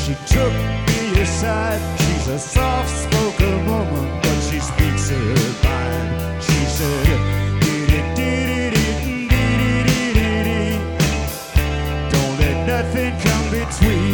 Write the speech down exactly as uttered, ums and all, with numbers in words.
she took me aside. She's a soft-spoken woman, but she speaks her mind. She said, don't let nothing come between